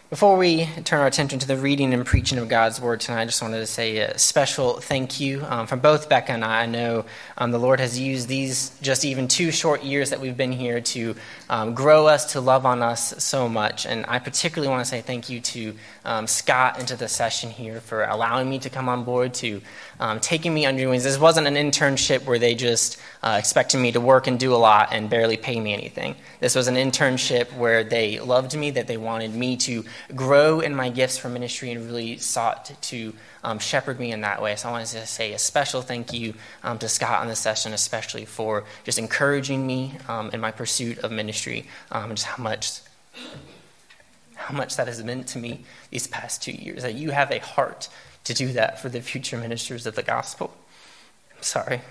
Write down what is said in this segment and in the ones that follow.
Before we turn our attention to the reading and preaching of God's Word tonight, I just wanted to say a special thank you from both Becca and I. I know the Lord has used these just even 2 short years that we've been here to grow us, to love on us so much. And I particularly want to say thank you to Scott and to the session here for allowing me to come on board, to taking me under your wings. This wasn't an internship where they just expected me to work and do a lot and barely pay me anything. This was an internship where they loved me, that they wanted me to grow in my gifts for ministry and really sought to shepherd me in that way. So I wanted to say a special thank you to Scott on this session, especially for just encouraging me in my pursuit of ministry, and just how much that has meant to me these past 2 years, that you have a heart to do that for the future ministers of the gospel. Sorry.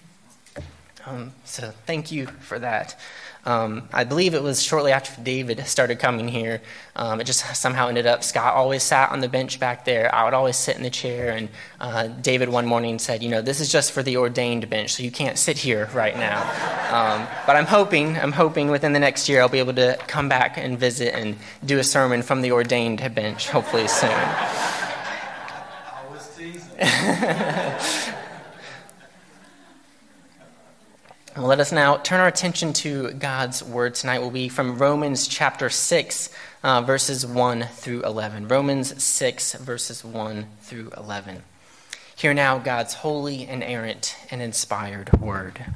So thank you for that. I believe it was shortly after David started coming here. It just somehow ended up, Scott always sat on the bench back there. I would always sit in the chair, and David one morning said, this is just for the ordained bench, so you can't sit here right now. But I'm hoping within the next year I'll be able to come back and visit and do a sermon from the ordained bench, hopefully soon. I was teasing. Well, let us now turn our attention to God's Word tonight. Will be from Romans chapter 6, verses 1 through 11. Romans 6, verses 1 through 11. Hear now God's holy, inerrant, and inspired Word.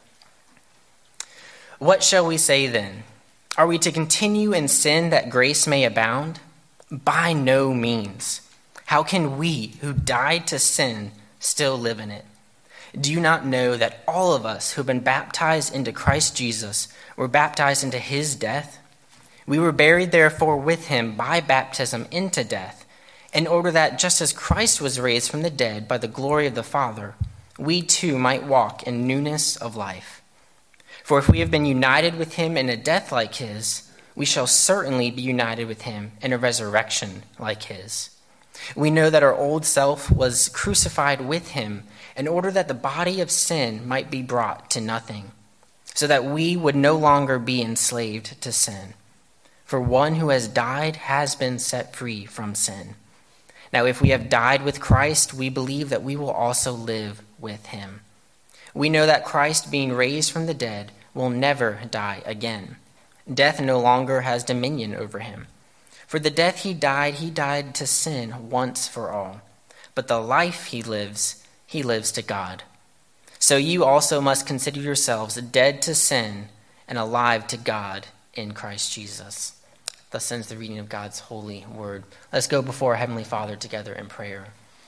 What shall we say then? Are we to continue in sin that grace may abound? By no means. How can we who died to sin still live in it? Do you not know that all of us who have been baptized into Christ Jesus were baptized into his death? We were buried therefore with him by baptism into death, in order that just as Christ was raised from the dead by the glory of the Father, we too might walk in newness of life. For if we have been united with him in a death like his, we shall certainly be united with him in a resurrection like his. We know that our old self was crucified with him in order that the body of sin might be brought to nothing, so that we would no longer be enslaved to sin. For one who has died has been set free from sin. Now, if we have died with Christ, we believe that we will also live with him. We know that Christ, being raised from the dead, will never die again. Death no longer has dominion over him. For the death he died to sin once for all. But the life he lives to God. So you also must consider yourselves dead to sin and alive to God in Christ Jesus. Thus ends the reading of God's holy word. Let's go before our Heavenly Father together in prayer.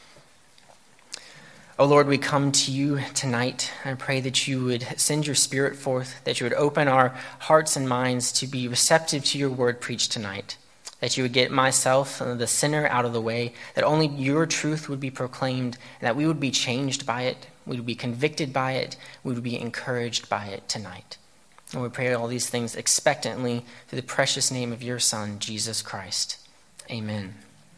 O Lord, we come to you tonight and pray that you would send your Spirit forth, that you would open our hearts and minds to be receptive to your word preached tonight, that you would get myself, the sinner, out of the way, that only your truth would be proclaimed, and that we would be changed by it, we would be convicted by it, we would be encouraged by it tonight. And we pray all these things expectantly through the precious name of your Son, Jesus Christ. Amen.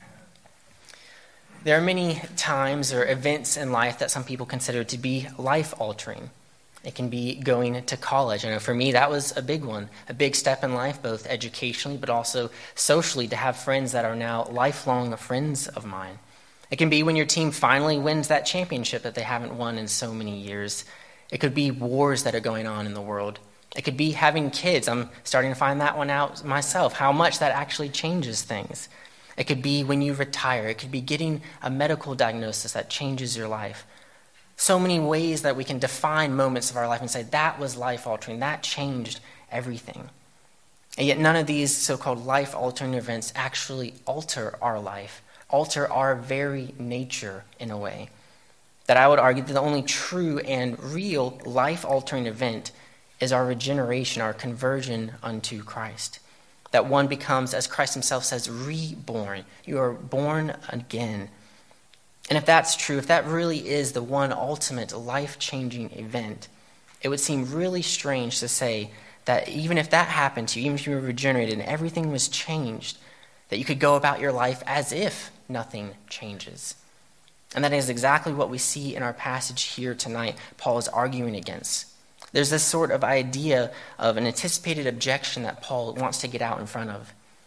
There are many times or events in life that some people consider to be life-altering. It can be going to college. I know for me that was a big one, a big step in life, both educationally but also socially, to have friends that are now lifelong friends of mine. It can be when your team finally wins that championship that they haven't won in so many years. It could be wars that are going on in the world. It could be having kids. I'm starting to find that one out myself, how much that actually changes things. It could be when you retire. It could be getting a medical diagnosis that changes your life. So many ways that we can define moments of our life and say, that was life-altering, that changed everything. And yet none of these so-called life-altering events actually alter our life, alter our very nature in a way. That I would argue that the only true and real life-altering event is our regeneration, our conversion unto Christ. That one becomes, as Christ himself says, reborn. You are born again. And if that's true, if that really is the one ultimate life-changing event, it would seem really strange to say that even if that happened to you, even if you were regenerated and everything was changed, that you could go about your life as if nothing changes. And that is exactly what we see in our passage here tonight, Paul is arguing against. There's this sort of idea of an anticipated objection that Paul wants to get out in front of.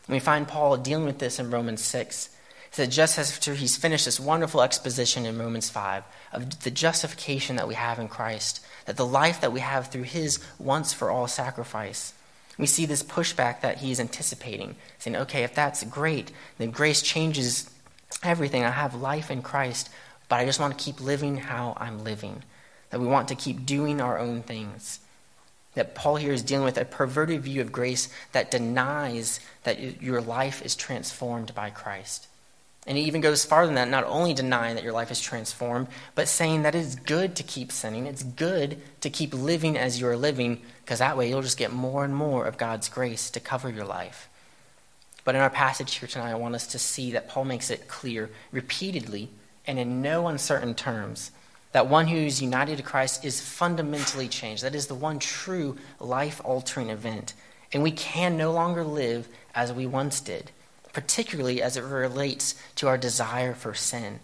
And we find Paul dealing with this in Romans 6. He said just after he's finished this wonderful exposition in Romans 5 of the justification that we have in Christ, that the life that we have through his once-for-all sacrifice, we see this pushback that he's anticipating, saying, okay, if that's great, then grace changes everything. I have life in Christ, but I just want to keep living how I'm living. That we want to keep doing our own things. That Paul here is dealing with a perverted view of grace that denies that your life is transformed by Christ. And he even goes farther than that, not only denying that your life is transformed, but saying that it's good to keep sinning. It's good to keep living as you're living, because that way you'll just get more and more of God's grace to cover your life. But in our passage here tonight, I want us to see that Paul makes it clear repeatedly and in no uncertain terms that one who is united to Christ is fundamentally changed. That is the one true life-altering event. And we can no longer live as we once did, particularly as it relates to our desire for sin.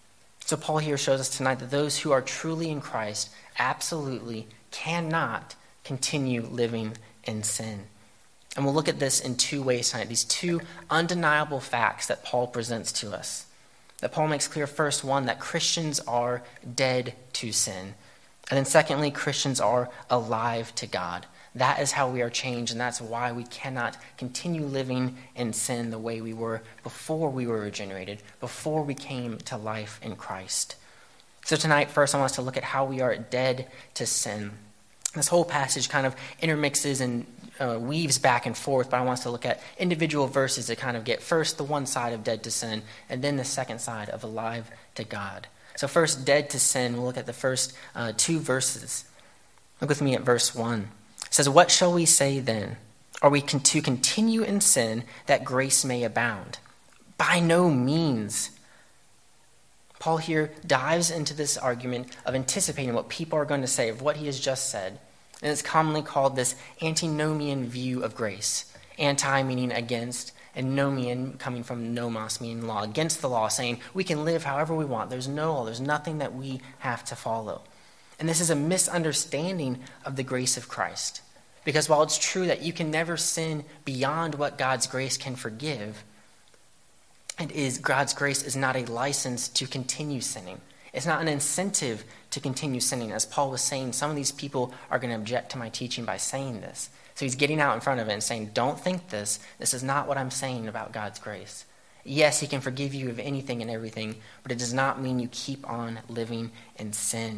So Paul here shows us tonight that those who are truly in Christ absolutely cannot continue living in sin. And we'll look at this in two ways tonight, these two undeniable facts that Paul presents to us. That Paul makes clear, first, one, that Christians are dead to sin. And then secondly, Christians are alive to God. That is how we are changed, and that's why we cannot continue living in sin the way we were before we were regenerated, before we came to life in Christ. So tonight, first, I want us to look at how we are dead to sin. This whole passage kind of intermixes and weaves back and forth, but I want us to look at individual verses to kind of get first the one side of dead to sin, and then the second side of alive to God. So first, dead to sin, we'll look at the first two verses. Look with me at verse 1. It says, "What shall we say then? Are we to continue in sin that grace may abound? By no means." Paul here dives into this argument of anticipating what people are going to say, of what he has just said. And it's commonly called this antinomian view of grace. Anti meaning against, and nomian coming from nomos, meaning law, against the law, saying we can live however we want. There's no law. There's nothing that we have to follow. And this is a misunderstanding of the grace of Christ. Because while it's true that you can never sin beyond what God's grace can forgive, God's grace is not a license to continue sinning. It's not an incentive to continue sinning. As Paul was saying, some of these people are going to object to my teaching by saying this. So he's getting out in front of it and saying, don't think this. This is not what I'm saying about God's grace. Yes, he can forgive you of anything and everything, but it does not mean you keep on living in sin.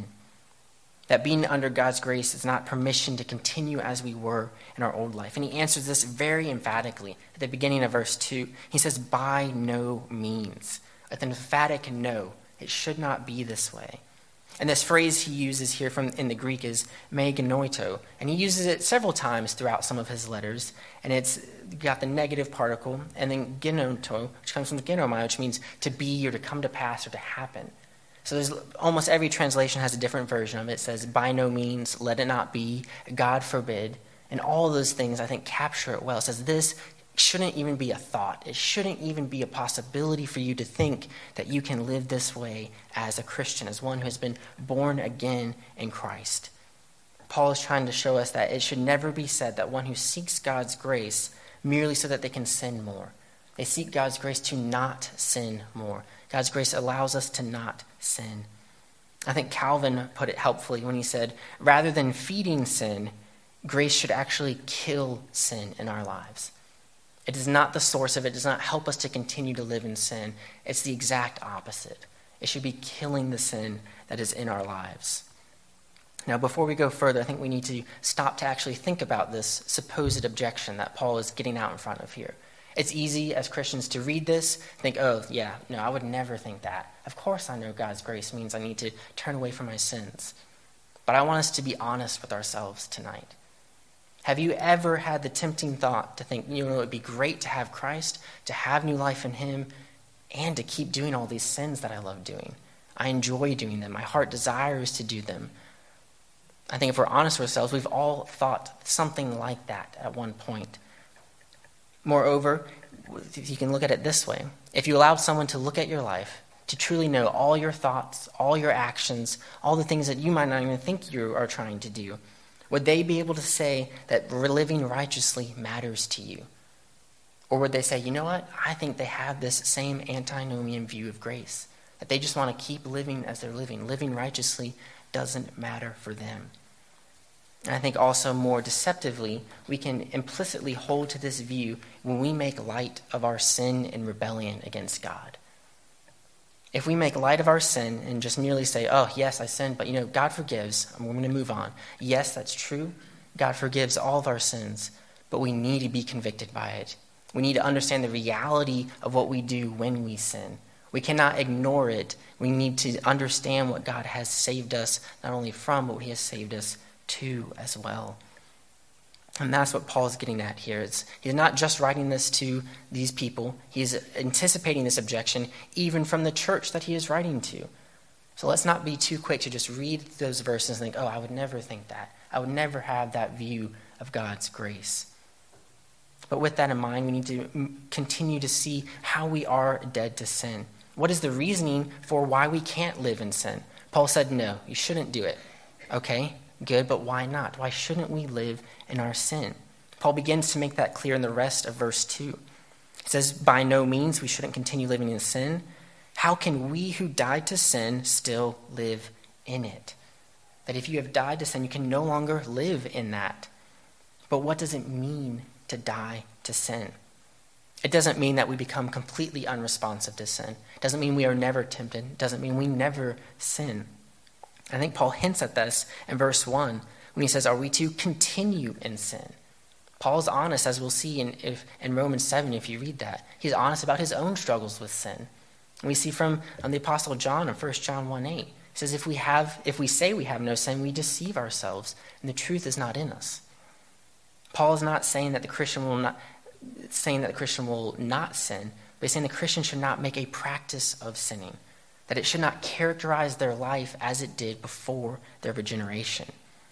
That being under God's grace is not permission to continue as we were in our old life. And he answers this very emphatically at the beginning of verse 2. He says, by no means. With an emphatic no. It should not be this way. And this phrase he uses here in the Greek is me genoito. And he uses it several times throughout some of his letters. And it's got the negative particle. And then genoto, which comes from genomai, which means to be or to come to pass or to happen. So there's almost every translation has a different version of it. It says, by no means, let it not be, God forbid. And all those things, I think, capture it well. It says this shouldn't even be a thought. It shouldn't even be a possibility for you to think that you can live this way as a Christian, as one who has been born again in Christ. Paul is trying to show us that it should never be said that one who seeks God's grace merely so that they can sin more. They seek God's grace to not sin more. God's grace allows us to not sin. I think Calvin put it helpfully when he said, rather than feeding sin, grace should actually kill sin in our lives. It is not the source of it. It does not help us to continue to live in sin. It's the exact opposite. It should be killing the sin that is in our lives. Now, before we go further, I think we need to stop to actually think about this supposed objection that Paul is getting out in front of here. It's easy as Christians to read this, think, oh, yeah, no, I would never think that. Of course I know God's grace means I need to turn away from my sins. But I want us to be honest with ourselves tonight. Have you ever had the tempting thought to think, it would be great to have Christ, to have new life in him, and to keep doing all these sins that I love doing? I enjoy doing them. My heart desires to do them. I think if we're honest with ourselves, we've all thought something like that at one point. Moreover, you can look at it this way. If you allowed someone to look at your life, to truly know all your thoughts, all your actions, all the things that you might not even think you are trying to do, would they be able to say that living righteously matters to you? Or would they say, you know what? I think they have this same antinomian view of grace, that they just want to keep living as they're living. Living righteously doesn't matter for them. And I think also more deceptively, we can implicitly hold to this view when we make light of our sin and rebellion against God. If we make light of our sin and just merely say, oh, yes, I sinned, but God forgives, we're going to move on. Yes, that's true. God forgives all of our sins, but we need to be convicted by it. We need to understand the reality of what we do when we sin. We cannot ignore it. We need to understand what God has saved us, not only from, but what he has saved us to as well. And that's what Paul is getting at here. He's not just writing this to these people. He's anticipating this objection even from the church that he is writing to. So let's not be too quick to just read those verses and think, oh, I would never think that. I would never have that view of God's grace. But with that in mind, we need to continue to see how we are dead to sin. What is the reasoning for why we can't live in sin? Paul said, no, you shouldn't do it. Okay, good, but why not? Why shouldn't we live in our sin? Paul begins to make that clear in the rest of verse 2. He says, by no means we shouldn't continue living in sin. How can we who died to sin still live in it? That if you have died to sin, you can no longer live in that. But what does it mean to die to sin? It doesn't mean that we become completely unresponsive to sin. It doesn't mean we are never tempted. It doesn't mean we never sin. I think Paul hints at this in verse 1 when he says, are we to continue in sin? Paul's honest, as we'll see in Romans 7, if you read that. He's honest about his own struggles with sin. And we see from the Apostle John in 1 John 1:8. He says, if we say we have no sin, we deceive ourselves, and the truth is not in us. Paul is not saying that the Christian will not sin, but he's saying the Christian should not make a practice of sinning, that it should not characterize their life as it did before their regeneration.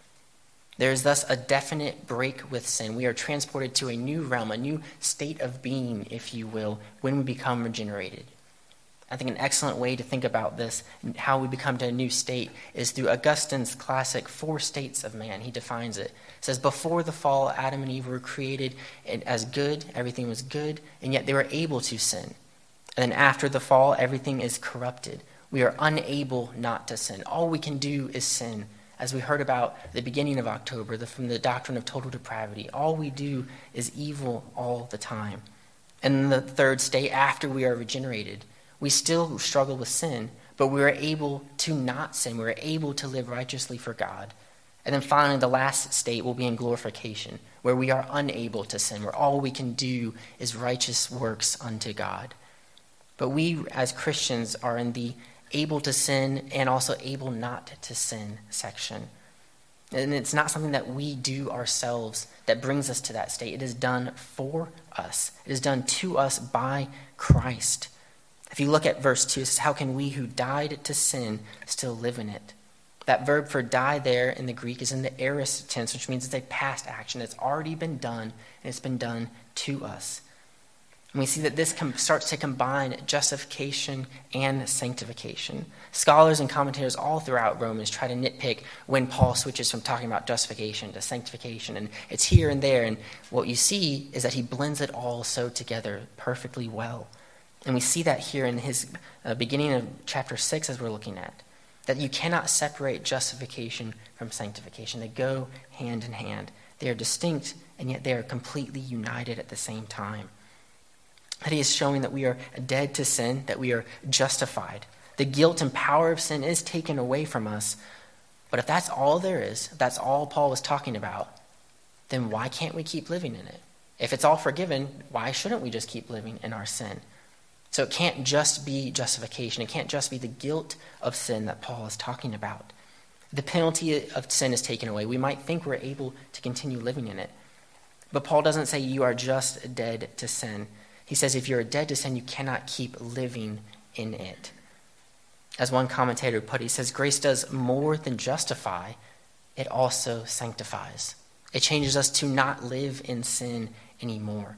There is thus a definite break with sin. We are transported to a new realm, a new state of being, if you will, when we become regenerated. I think an excellent way to think about this, how we become to a new state, is through Augustine's classic 4 states of man. He defines it. It says, before the fall, Adam and Eve were created as good, everything was good, and yet they were able to sin. And then after the fall, everything is corrupted. We are unable not to sin. All we can do is sin. As we heard about at the beginning of October, from the doctrine of total depravity, all we do is evil all the time. And in the third state, after we are regenerated, we still struggle with sin, but we are able to not sin. We are able to live righteously for God. And then finally, the last state will be in glorification, where we are unable to sin, where all we can do is righteous works unto God. But we, as Christians, are in the able to sin and also able not to sin section. And it's not something that we do ourselves that brings us to that state. It is done for us. It is done to us by Christ. If you look at verse 2, it says, how can we who died to sin still live in it? That verb for die there in the Greek is in the aorist tense, which means it's a past action. It's already been done, and it's been done to us. And we see that this starts to combine justification and sanctification. Scholars and commentators all throughout Romans try to nitpick when Paul switches from talking about justification to sanctification, and it's here and there. And what you see is that he blends it all so together perfectly well. And we see that here in his beginning of chapter 6 as we're looking at, that you cannot separate justification from sanctification. They go hand in hand. They are distinct, and yet they are completely united at the same time. That he is showing that we are dead to sin, that we are justified. The guilt and power of sin is taken away from us. But if that's all there is, if that's all Paul was talking about, then why can't we keep living in it? If it's all forgiven, why shouldn't we just keep living in our sin? So it can't just be justification. It can't just be the guilt of sin that Paul is talking about. The penalty of sin is taken away. We might think we're able to continue living in it. But Paul doesn't say you are just dead to sin. He says if you're dead to sin, you cannot keep living in it. As one commentator put it, he says grace does more than justify, it also sanctifies. It changes us to not live in sin anymore.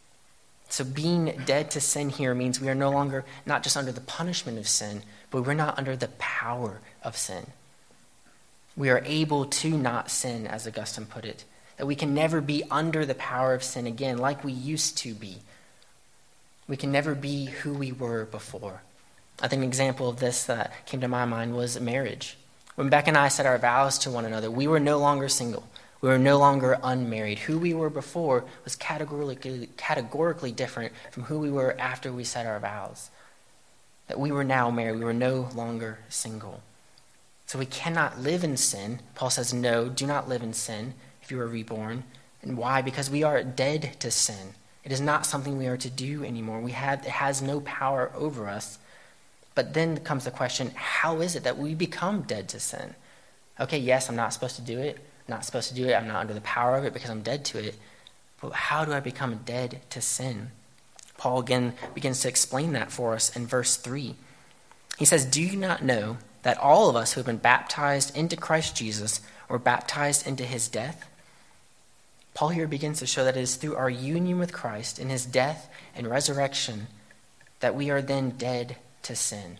So being dead to sin here means we are no longer not just under the punishment of sin, but we're not under the power of sin. We are able to not sin, as Augustine put it, that we can never be under the power of sin again like we used to be. We can never be who we were before. I think an example of this that came to my mind was marriage. When Beck and I said our vows to one another, we were no longer single. We were no longer unmarried. Who we were before was categorically different from who we were after we said our vows. That we were now married. We were no longer single. So we cannot live in sin. Paul says, no, do not live in sin if you are reborn. And why? Because we are dead to sin. It is not something we are to do anymore. It has no power over us. But then comes the question, how is it that we become dead to sin? Okay, yes, I'm not supposed to do it. I'm not supposed to do it. I'm not under the power of it because I'm dead to it. But how do I become dead to sin? Paul again begins to explain that for us in verse 3. He says, do you not know that all of us who have been baptized into Christ Jesus were baptized into his death? Paul here begins to show that it is through our union with Christ in his death and resurrection that we are then dead to sin.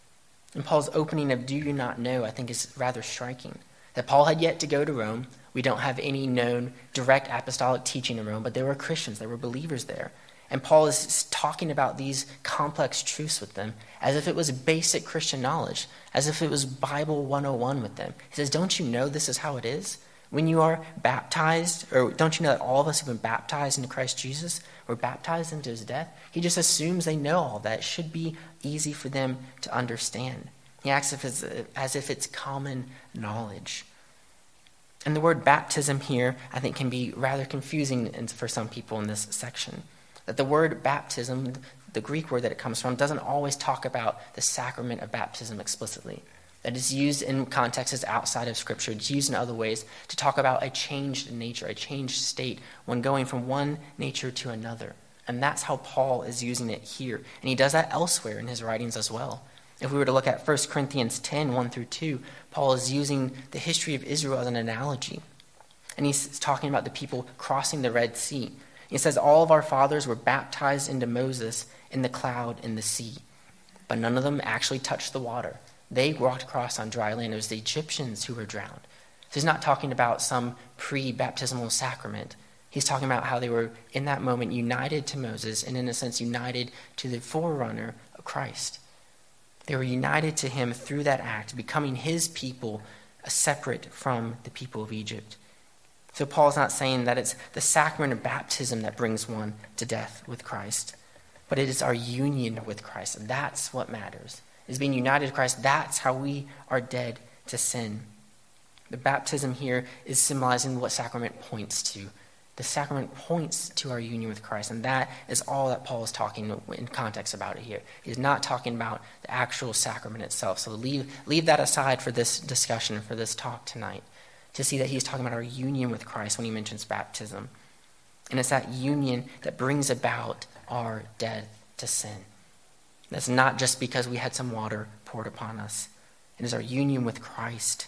And Paul's opening of do you not know, I think, is rather striking. That Paul had yet to go to Rome. We don't have any known direct apostolic teaching in Rome, but there were Christians, there were believers there. And Paul is talking about these complex truths with them as if it was basic Christian knowledge, as if it was Bible 101 with them. He says, don't you know this is how it is? When you are baptized, or don't you know that all of us who've been baptized into Christ Jesus were baptized into his death? He just assumes they know all that. It should be easy for them to understand. He acts as if it's common knowledge. And the word baptism here, I think, can be rather confusing for some people in this section. That the word baptism, the Greek word that it comes from, doesn't always talk about the sacrament of baptism explicitly. That is used in contexts outside of Scripture. It's used in other ways to talk about a changed nature, a changed state, when going from one nature to another. And that's how Paul is using it here. And he does that elsewhere in his writings as well. If we were to look at 1 Corinthians 10, 1 through 2, Paul is using the history of Israel as an analogy. And he's talking about the people crossing the Red Sea. He says, all of our fathers were baptized into Moses in the cloud in the sea, but none of them actually touched the water. They walked across on dry land. It was the Egyptians who were drowned. So he's not talking about some pre-baptismal sacrament. He's talking about how they were, in that moment, united to Moses and, in a sense, united to the forerunner of Christ. They were united to him through that act, becoming his people, separate from the people of Egypt. So Paul's not saying that it's the sacrament of baptism that brings one to death with Christ, but it is our union with Christ. That's what matters. Is being united to Christ. That's how we are dead to sin. The baptism here is symbolizing what sacrament points to. The sacrament points to our union with Christ, and that is all that Paul is talking in context about it here. He's not talking about the actual sacrament itself. So leave that aside for this discussion, for this talk tonight, to see that he's talking about our union with Christ when he mentions baptism. And it's that union that brings about our death to sin. That's not just because we had some water poured upon us. It is our union with Christ.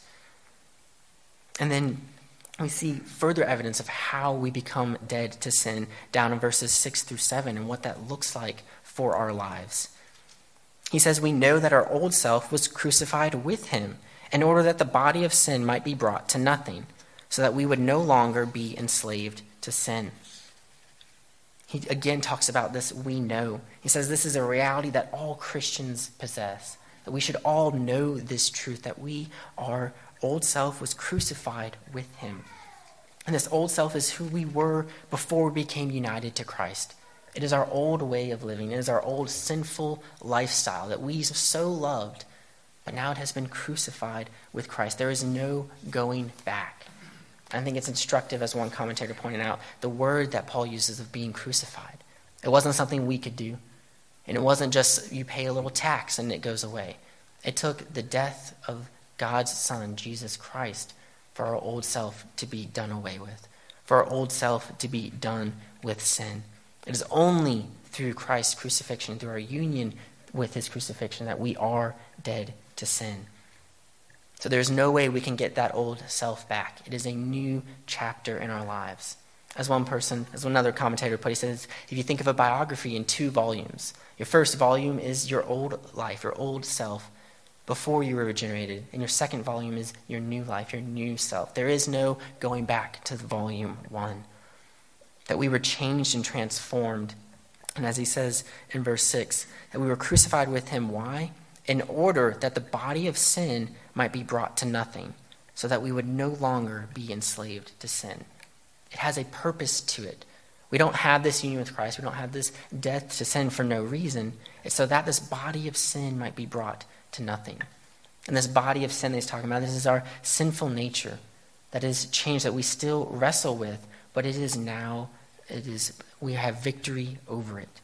And then we see further evidence of how we become dead to sin down in verses 6 through 7 and what that looks like for our lives. He says, we know that our old self was crucified with him in order that the body of sin might be brought to nothing, so that we would no longer be enslaved to sin. He again talks about this we know. He says this is a reality that all Christians possess, that we should all know this truth, that our old self was crucified with him. And this old self is who we were before we became united to Christ. It is our old way of living. It is our old sinful lifestyle that we so loved, but now it has been crucified with Christ. There is no going back. I think it's instructive, as one commentator pointed out, the word that Paul uses of being crucified. It wasn't something we could do. And it wasn't just you pay a little tax and it goes away. It took the death of God's Son, Jesus Christ, for our old self to be done away with, for our old self to be done with sin. It is only through Christ's crucifixion, through our union with his crucifixion, that we are dead to sin. So there's no way we can get that old self back. It is a new chapter in our lives. As another commentator put, he says, if you think of a biography in 2 volumes, your first volume is your old life, your old self, before you were regenerated. And your second volume is your new life, your new self. There is no going back to volume 1. That we were changed and transformed And as he says in verse 6, that we were crucified with him. Why? In order that the body of sin might be brought to nothing, so that we would no longer be enslaved to sin. It has a purpose to it. We don't have this union with Christ. We don't have this death to sin for no reason. It's so that this body of sin might be brought to nothing. And this body of sin that he's talking about, this is our sinful nature that is changed, that we still wrestle with, but we have victory over it.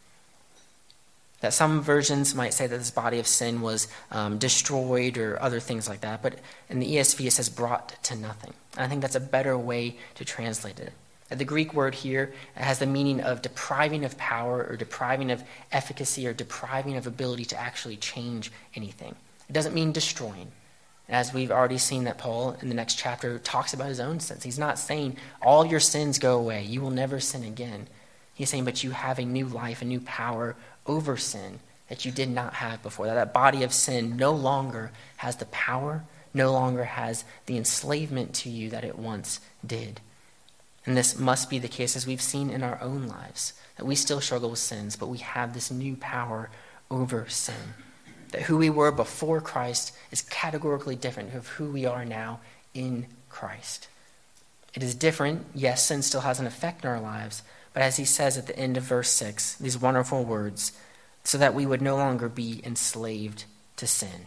That some versions might say that this body of sin was destroyed or other things like that, but in the ESV it says brought to nothing. And I think that's a better way to translate it. The Greek word here has the meaning of depriving of power or depriving of efficacy or depriving of ability to actually change anything. It doesn't mean destroying. As we've already seen that Paul in the next chapter talks about his own sins. He's not saying all your sins go away. You will never sin again. He's saying, but you have a new life, a new power over sin that you did not have before. That body of sin no longer has the power, no longer has the enslavement to you that it once did. And this must be the case as we've seen in our own lives, that we still struggle with sins, but we have this new power over sin. That who we were before Christ is categorically different of who we are now in Christ. It is different. Yes, sin still has an effect in our lives, but as he says at the end of verse 6, these wonderful words, so that we would no longer be enslaved to sin.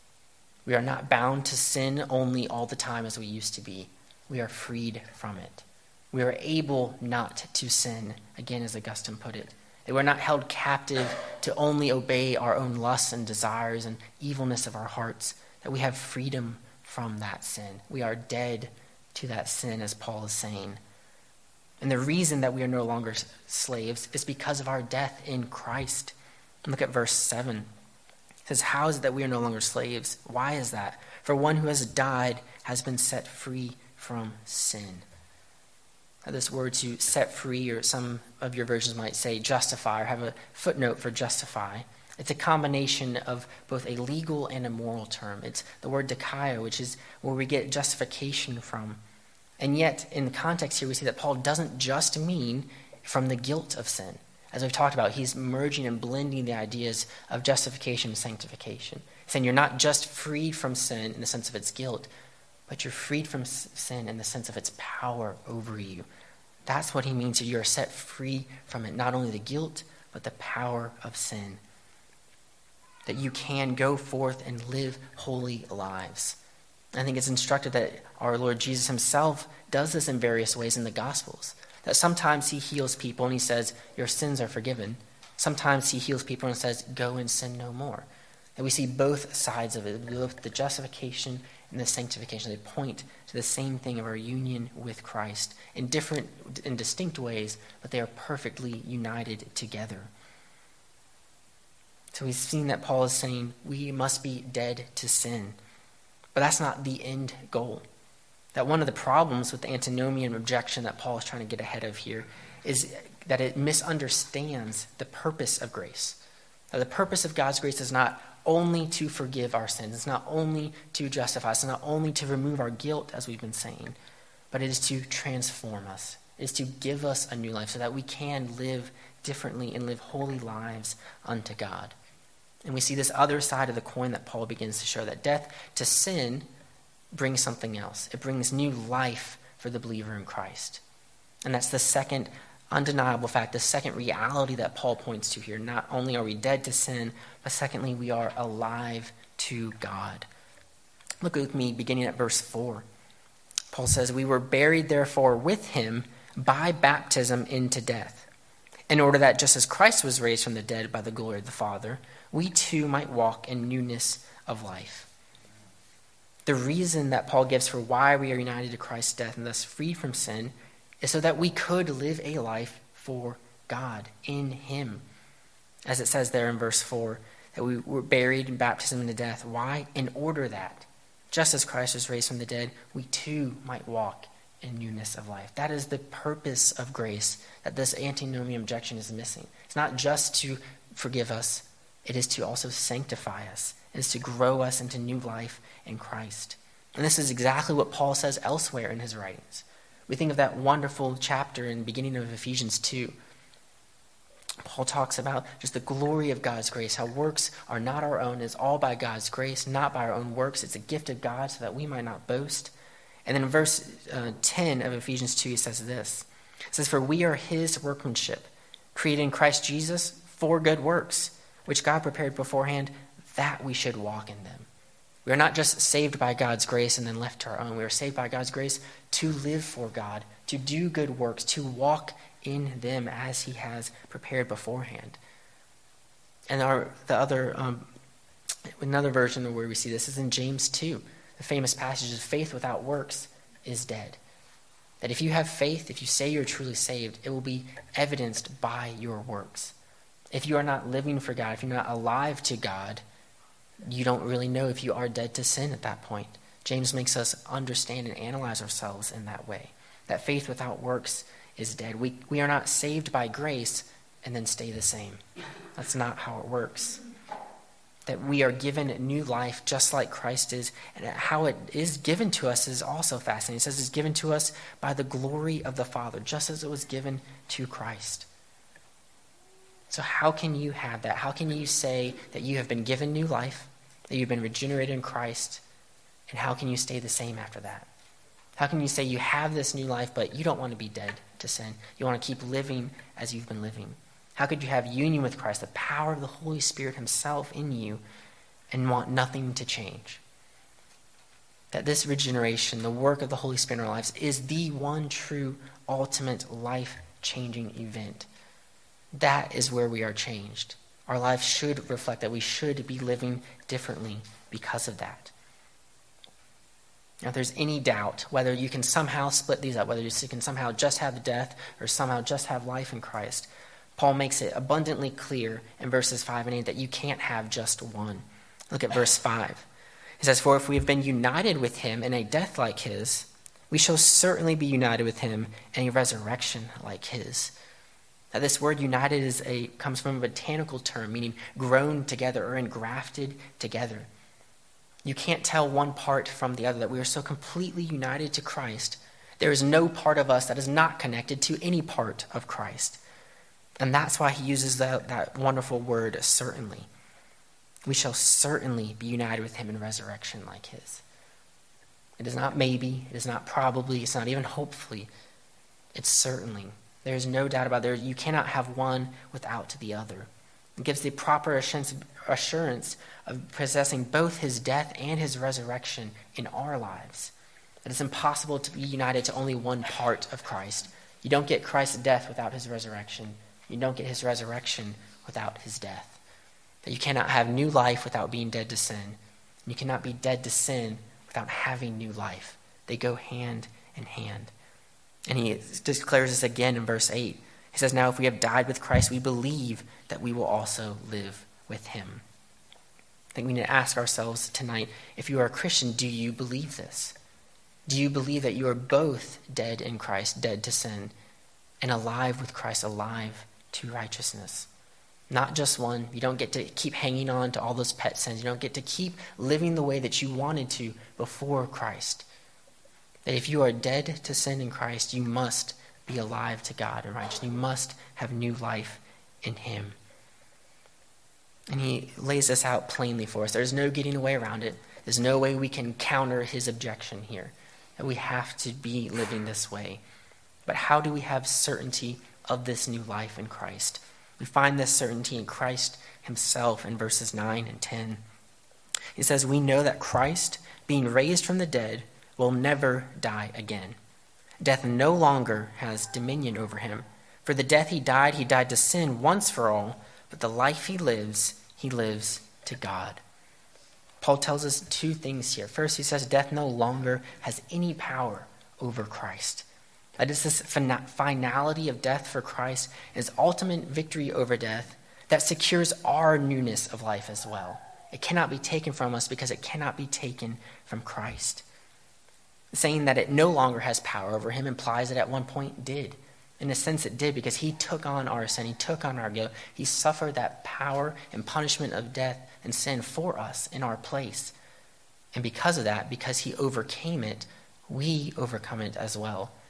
We are not bound to sin only all the time as we used to be. We are freed from it. We are able not to sin, again as Augustine put it. That we're not held captive to only obey our own lusts and desires and evilness of our hearts. That we have freedom from that sin. We are dead to that sin, as Paul is saying. And the reason that we are no longer slaves is because of our death in Christ. Look at verse 7. It says, how is it that we are no longer slaves? Why is that? For one who has died has been set free from sin. This word to set free, or some of your versions might say justify, or have a footnote for justify. It's a combination of both a legal and a moral term. It's the word dikaio, which is where we get justification from. And yet, in the context here, we see that Paul doesn't just mean from the guilt of sin. As we've talked about, he's merging and blending the ideas of justification and sanctification. Saying you're not just freed from sin in the sense of its guilt, but you're freed from sin in the sense of its power over you. That's what he means. You are set free from it, not only the guilt, but the power of sin. That you can go forth and live holy lives. I think it's instructed that our Lord Jesus himself does this in various ways in the Gospels. That sometimes he heals people and he says, your sins are forgiven. Sometimes he heals people and says, go and sin no more. And we see both sides of it, both the justification and the sanctification. They point to the same thing of our union with Christ in different and distinct ways, but they are perfectly united together. So we've seen that Paul is saying we must be dead to sin. But that's not the end goal. That one of the problems with the antinomian objection that Paul is trying to get ahead of here is that it misunderstands the purpose of grace. Now, the purpose of God's grace is not only to forgive our sins. It's not only to justify us. It's not only to remove our guilt, as we've been saying, but it is to transform us. It is to give us a new life so that we can live differently and live holy lives unto God. And we see this other side of the coin that Paul begins to show, that death to sin brings something else. It brings new life for the believer in Christ. And that's the second undeniable fact, the second reality that Paul points to here. Not only are we dead to sin, but secondly, we are alive to God. Look with me beginning at verse 4. Paul says, we were buried therefore with him by baptism into death, in order that just as Christ was raised from the dead by the glory of the Father, we too might walk in newness of life. The reason that Paul gives for why we are united to Christ's death and thus freed from sin is so that we could live a life for God in him. As it says there in verse 4, that we were buried in baptism into death. Why? In order that, just as Christ was raised from the dead, we too might walk in newness of life. That is the purpose of grace that this antinomian objection is missing. It's not just to forgive us. It is to also sanctify us. It is to grow us into new life in Christ. And this is exactly what Paul says elsewhere in his writings. We think of that wonderful chapter in the beginning of Ephesians 2. Paul talks about just the glory of God's grace, how works are not our own, it's all by God's grace, not by our own works. It's a gift of God so that we might not boast. And then in verse 10 of Ephesians 2, he says this. It says, "For we are his workmanship, created in Christ Jesus for good works, which God prepared beforehand that we should walk in them." We are not just saved by God's grace and then left to our own. We are saved by God's grace to live for God, to do good works, to walk in them as he has prepared beforehand. And another version where we see this is in James 2, the famous passage of faith without works is dead. That if you have faith, if you say you're truly saved, it will be evidenced by your works. If you are not living for God, if you're not alive to God, you don't really know if you are dead to sin at that point. James makes us understand and analyze ourselves in that way. That faith without works is dead. We are not saved by grace and then stay the same. That's not how it works. That we are given new life just like Christ is, and how it is given to us is also fascinating. It says it's given to us by the glory of the Father, just as it was given to Christ. So how can you have that? How can you say that you have been given new life, that you've been regenerated in Christ, and how can you stay the same after that? How can you say you have this new life, but you don't want to be dead to sin? You want to keep living as you've been living. How could you have union with Christ, the power of the Holy Spirit himself in you, and want nothing to change? That this regeneration, the work of the Holy Spirit in our lives, is the one true, ultimate, life-changing event. That is where we are changed. Our lives should reflect that. We should be living differently because of that. Now, if there's any doubt whether you can somehow split these up, whether you can somehow just have death or somehow just have life in Christ, Paul makes it abundantly clear in verses 5 and 8 that you can't have just one. Look at verse 5. It says, "For if we have been united with him in a death like his, we shall certainly be united with him in a resurrection like his." Now, this word united comes from a botanical term, meaning grown together or engrafted together. You can't tell one part from the other, that we are so completely united to Christ. There is no part of us that is not connected to any part of Christ. And that's why he uses that wonderful word, certainly. We shall certainly be united with him in resurrection like his. It is not maybe, it is not probably, it's not even hopefully. It's certainly. There is no doubt about it. You cannot have one without the other. It gives the proper assurance of possessing both his death and his resurrection in our lives. That it's impossible to be united to only one part of Christ. You don't get Christ's death without his resurrection. You don't get his resurrection without his death. That you cannot have new life without being dead to sin. You cannot be dead to sin without having new life. They go hand in hand. And he declares this again in verse 8. He says, "Now if we have died with Christ, we believe that we will also live with him." I think we need to ask ourselves tonight, if you are a Christian, do you believe this? Do you believe that you are both dead in Christ, dead to sin, and alive with Christ, alive to righteousness? Not just one. You don't get to keep hanging on to all those pet sins. You don't get to keep living the way that you wanted to before Christ. That if you are dead to sin in Christ, you must be alive to God and righteous. You must have new life in him. And he lays this out plainly for us. There's no getting away around it. There's no way we can counter his objection here. That we have to be living this way. But how do we have certainty of this new life in Christ? We find this certainty in Christ himself in verses 9 and 10. He says, "We know that Christ, being raised from the dead, will never die again. Death no longer has dominion over him. For the death he died to sin once for all, but the life he lives to God." Paul tells us two things here. First, he says death no longer has any power over Christ. That is this finality of death for Christ, his ultimate victory over death, that secures our newness of life as well. It cannot be taken from us because it cannot be taken from Christ. Saying that it no longer has power over him implies that at one point did. In a sense it did, because he took on our sin, he took on our guilt. He suffered that power and punishment of death and sin for us in our place. And because of that, because he overcame it, we overcome it as well.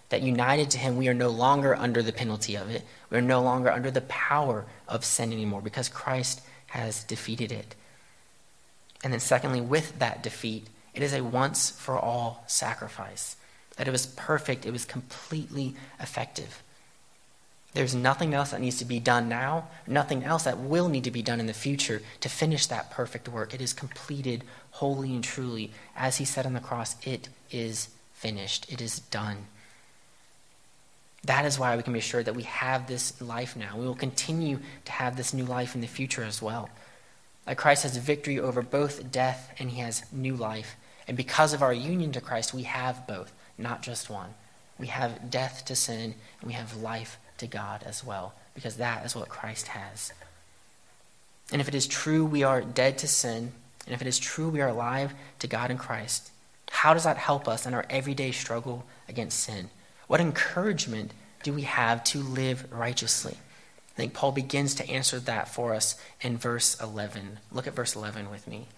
That united to him, we are no longer under the penalty of it. We are no longer under the power of sin anymore because Christ has defeated it. And then secondly, with that defeat, it is a once-for-all sacrifice. That it was perfect, it was completely effective. There's nothing else that needs to be done now, nothing else that will need to be done in the future to finish that perfect work. It is completed wholly and truly. As he said on the cross, it is finished. It is done. That is why we can be assured that we have this life now. We will continue to have this new life in the future as well. That Christ has victory over both death and he has new life. And because of our union to Christ, we have both, not just one. We have death to sin and we have life to God as well, because that is what Christ has. And if it is true we are dead to sin, and if it is true we are alive to God in Christ, how does that help us in our everyday struggle against sin? What encouragement do we have to live righteously? I think Paul begins to answer that for us in verse 11. Look at verse 11 with me.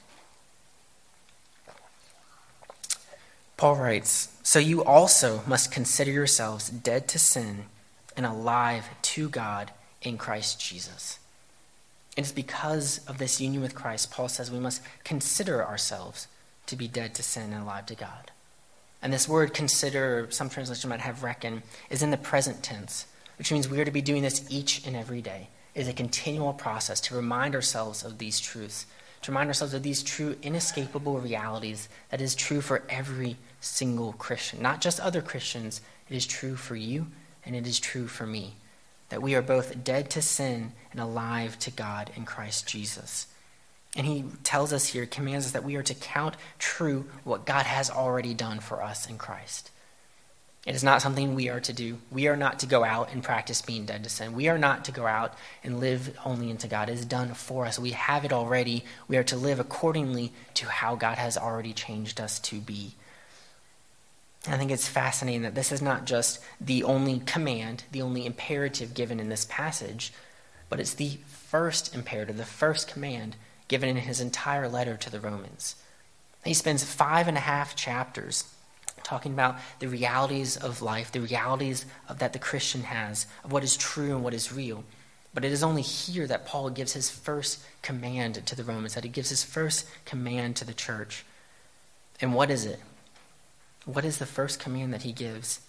Paul writes, "So you also must consider yourselves dead to sin and alive to God in Christ Jesus." It is because of this union with Christ, Paul says we must consider ourselves to be dead to sin and alive to God. And this word consider, some translations might have reckon, is in the present tense, which means we are to be doing this each and every day. It is a continual process to remind ourselves of these truths, to remind ourselves of these true, inescapable realities that is true for every single Christian, not just other Christians. It is true for you and it is true for me, that we are both dead to sin and alive to God in Christ Jesus. And he tells us here, commands us that we are to count true what God has already done for us in Christ. It is not something we are to do. We are not to go out and practice being dead to sin. We are not to go out and live only into God. It is done for us. We have it already. We are to live accordingly to how God has already changed us to be. And I think it's fascinating that this is not just the only command, the only imperative given in this passage, but it's the first imperative, the first command given in his entire letter to the Romans. He spends 5.5 chapters talking about the realities of life, the realities that the Christian has, of what is true and what is real. But it is only here that Paul gives his first command to the Romans, that he gives his first command to the church. And what is it? What is the first command that he gives?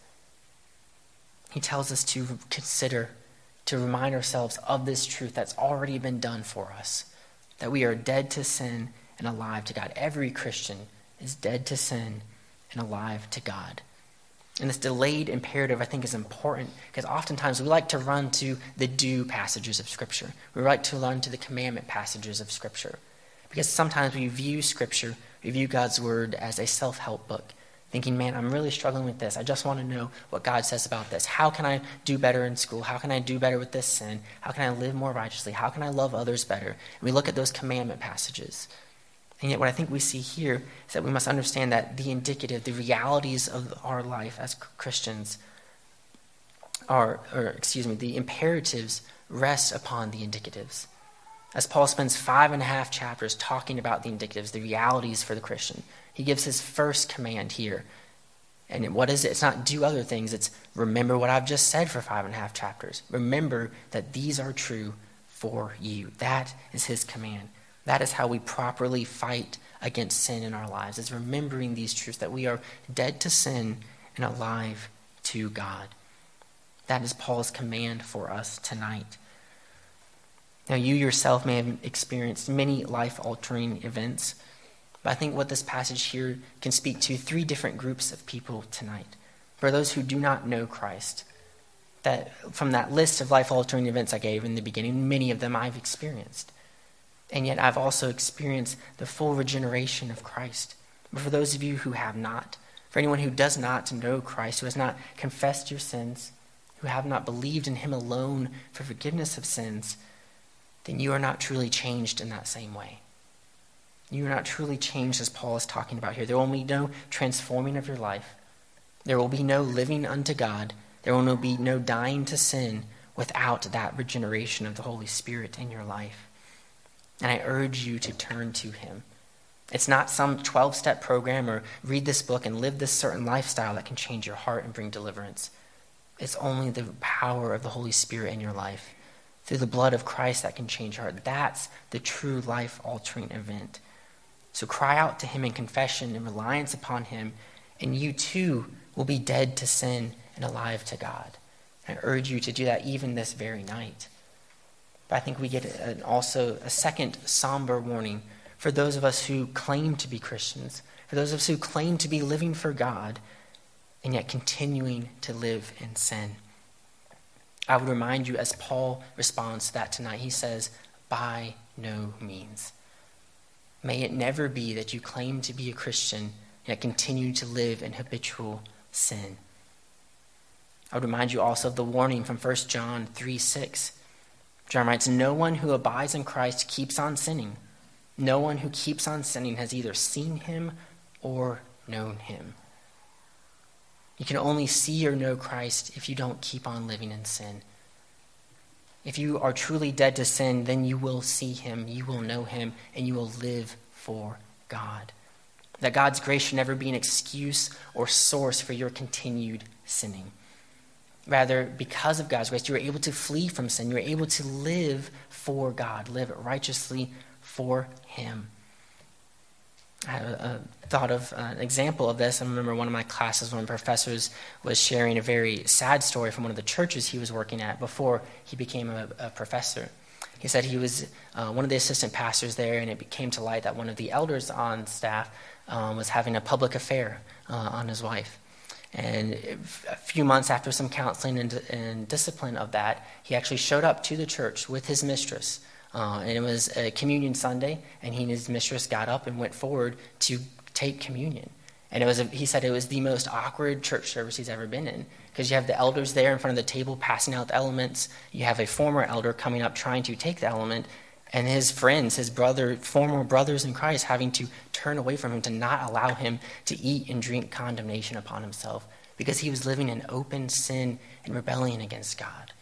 He tells us to consider, to remind ourselves of this truth that's already been done for us, that we are dead to sin and alive to God. Every Christian is dead to sin and alive to God. And this delayed imperative, I think, is important because oftentimes we like to run to the do passages of Scripture. We like to run to the commandment passages of Scripture because sometimes we view Scripture, we view God's Word as a self-help book, thinking, man, I'm really struggling with this. I just want to know what God says about this. How can I do better in school? How can I do better with this sin? How can I live more righteously? How can I love others better? And we look at those commandment passages. And yet what I think we see here is that we must understand that the indicative, the realities of our life as Christians the imperatives rest upon the indicatives. As Paul spends 5.5 chapters talking about the indicatives, the realities for the Christian, he gives his first command here. And what is it? It's not do other things. It's remember what I've just said for 5.5 chapters. Remember that these are true for you. That is his command. That is how we properly fight against sin in our lives, is remembering these truths, that we are dead to sin and alive to God. That is Paul's command for us tonight. Now, you yourself may have experienced many life-altering events, but I think what this passage here can speak to 3 different groups of people tonight. For those who do not know Christ, that from that list of life-altering events I gave in the beginning, many of them I've experienced. And yet I've also experienced the full regeneration of Christ. But for those of you who have not, for anyone who does not know Christ, who has not confessed your sins, who have not believed in him alone for forgiveness of sins, then you are not truly changed in that same way. You are not truly changed as Paul is talking about here. There will be no transforming of your life. There will be no living unto God. There will be no dying to sin without that regeneration of the Holy Spirit in your life. And I urge you to turn to him. It's not some 12-step program or read this book and live this certain lifestyle that can change your heart and bring deliverance. It's only the power of the Holy Spirit in your life, through the blood of Christ, that can change your heart. That's the true life-altering event. So cry out to him in confession and reliance upon him, and you too will be dead to sin and alive to God. I urge you to do that even this very night. But I think we get also a second somber warning for those of us who claim to be Christians, for those of us who claim to be living for God, and yet continuing to live in sin. I would remind you, as Paul responds to that tonight, he says, by no means. May it never be that you claim to be a Christian, yet continue to live in habitual sin. I would remind you also of the warning from 1 John 3:6. John writes, no one who abides in Christ keeps on sinning. No one who keeps on sinning has either seen him or known him. You can only see or know Christ if you don't keep on living in sin. If you are truly dead to sin, then you will see him, you will know him, and you will live for God. That God's grace should never be an excuse or source for your continued sinning. Rather, because of God's grace, you are able to flee from sin. You are able to live for God, live righteously for him. I thought of an example of this. I remember one of my classes, one of the professors was sharing a very sad story from one of the churches he was working at before he became a professor. He said he was one of the assistant pastors there, and it came to light that one of the elders on staff was having a public affair on his wife. And a few months after some counseling and discipline of that, he actually showed up to the church with his mistress. And it was a communion Sunday, and he and his mistress got up and went forward to take communion. And he said it was the most awkward church service he's ever been in, because you have the elders there in front of the table passing out the elements. You have a former elder coming up trying to take the element, and his friends, former brothers in Christ, having to turn away from him to not allow him to eat and drink condemnation upon himself, because he was living in open sin and rebellion against God.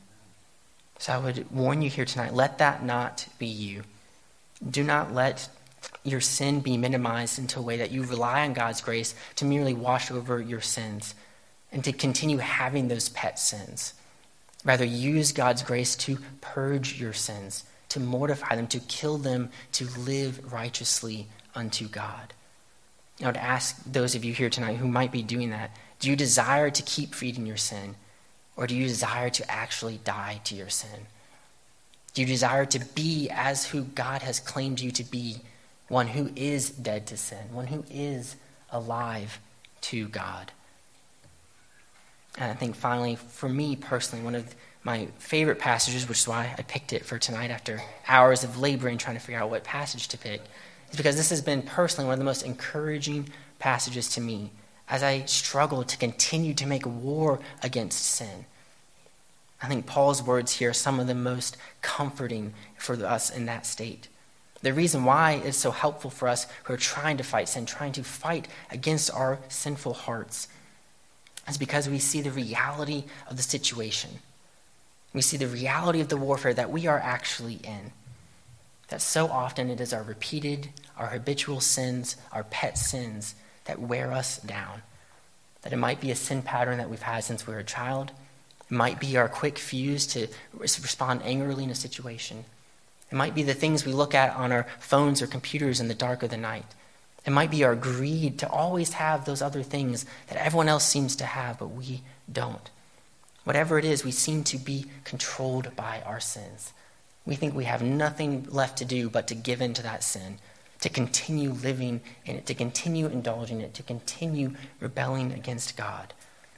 So I would warn you here tonight, let that not be you. Do not let your sin be minimized into a way that you rely on God's grace to merely wash over your sins and to continue having those pet sins. Rather, use God's grace to purge your sins, to mortify them, to kill them, to live righteously unto God. I would ask those of you here tonight who might be doing that, do you desire to keep feeding your sin? Or do you desire to actually die to your sin? Do you desire to be as who God has claimed you to be, one who is dead to sin, one who is alive to God? And I think finally, for me personally, one of my favorite passages, which is why I picked it for tonight after hours of laboring trying to figure out what passage to pick, is because this has been personally one of the most encouraging passages to me as I struggle to continue to make war against sin. I think Paul's words here are some of the most comforting for us in that state. The reason why it's so helpful for us who are trying to fight sin, trying to fight against our sinful hearts, is because we see the reality of the situation. We see the reality of the warfare that we are actually in. That so often it is our repeated, our habitual sins, our pet sins that wear us down. That it might be a sin pattern that we've had since we were a child. It might be our quick fuse to respond angrily in a situation. It might be the things we look at on our phones or computers in the dark of the night. It might be our greed to always have those other things that everyone else seems to have, but we don't. Whatever it is, we seem to be controlled by our sins. We think we have nothing left to do but to give in to that sin, to continue living in it, to continue indulging it, to continue rebelling against God.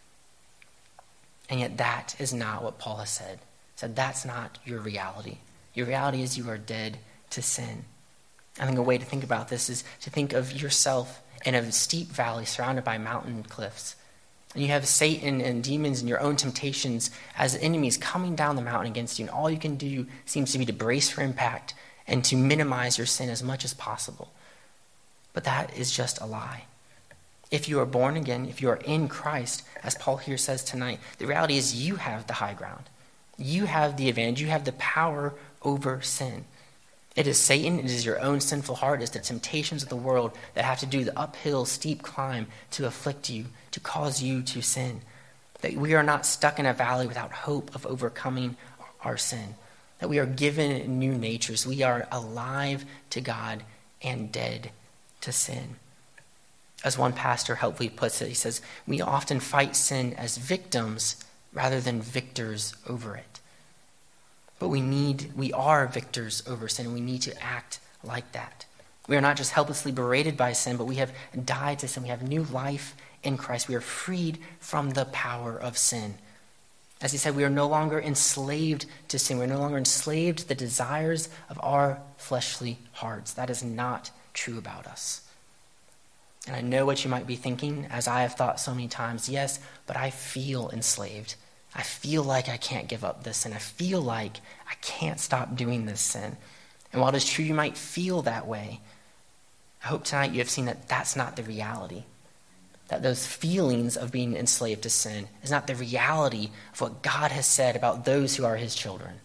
And yet that is not what Paul has said. He said that's not your reality. Your reality is you are dead to sin. I think a way to think about this is to think of yourself in a steep valley surrounded by mountain cliffs. And you have Satan and demons and your own temptations as enemies coming down the mountain against you. And all you can do seems to be to brace for impact and to minimize your sin as much as possible. But that is just a lie. If you are born again, if you are in Christ, as Paul here says tonight, the reality is you have the high ground. You have the advantage. You have the power over sin. It is Satan, it is your own sinful heart, it's the temptations of the world that have to do the uphill, steep climb to afflict you, to cause you to sin. That we are not stuck in a valley without hope of overcoming our sin. That we are given new natures. We are alive to God and dead to sin. As one pastor helpfully puts it, he says, we often fight sin as victims rather than victors over it. But we are victors over sin, and we need to act like that. We are not just helplessly berated by sin, but we have died to sin. We have new life in Christ. We are freed from the power of sin. As he said, we are no longer enslaved to sin. We are no longer enslaved to the desires of our fleshly hearts. That is not true about us. And I know what you might be thinking, as I have thought so many times. Yes, but I feel enslaved. I feel like I can't give up this sin. I feel like I can't stop doing this sin. And while it is true you might feel that way, I hope tonight you have seen that that's not the reality. That those feelings of being enslaved to sin is not the reality of what God has said about those who are his children.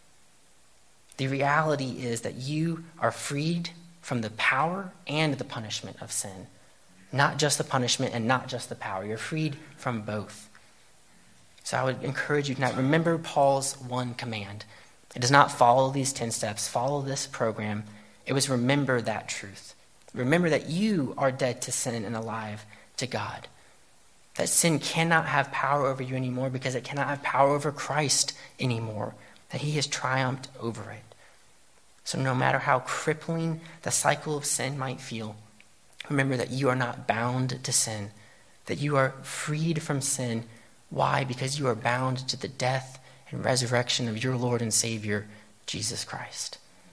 The reality is that you are freed from the power and the punishment of sin. Not just the punishment and not just the power. You're freed from both. So I would encourage you tonight, remember Paul's one command. It does not follow these 10 steps, follow this program. It was remember that truth. Remember that you are dead to sin and alive to God. That sin cannot have power over you anymore because it cannot have power over Christ anymore. That he has triumphed over it. So no matter how crippling the cycle of sin might feel, remember that you are not bound to sin. That you are freed from sin. Why? Because you are bound to the death and resurrection of your Lord and Savior, Jesus Christ.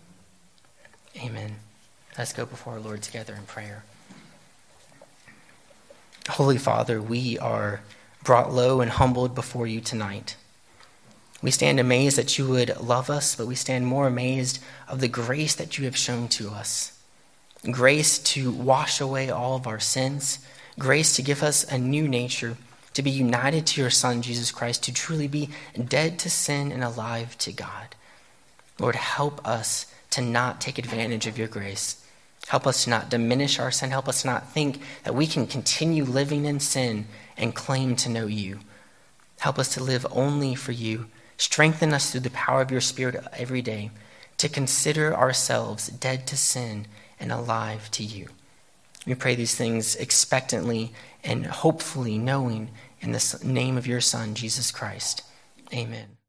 Amen. Let's go before our Lord together in prayer. Holy Father, we are brought low and humbled before you tonight. We stand amazed that you would love us, but we stand more amazed of the grace that you have shown to us. Grace to wash away all of our sins. Grace to give us a new nature, to be united to your Son, Jesus Christ, to truly be dead to sin and alive to God. Lord, help us to not take advantage of your grace. Help us to not diminish our sin. Help us to not think that we can continue living in sin and claim to know you. Help us to live only for you. Strengthen us through the power of your Spirit every day to consider ourselves dead to sin and alive to you. We pray these things expectantly and hopefully knowing in the name of your Son, Jesus Christ. Amen.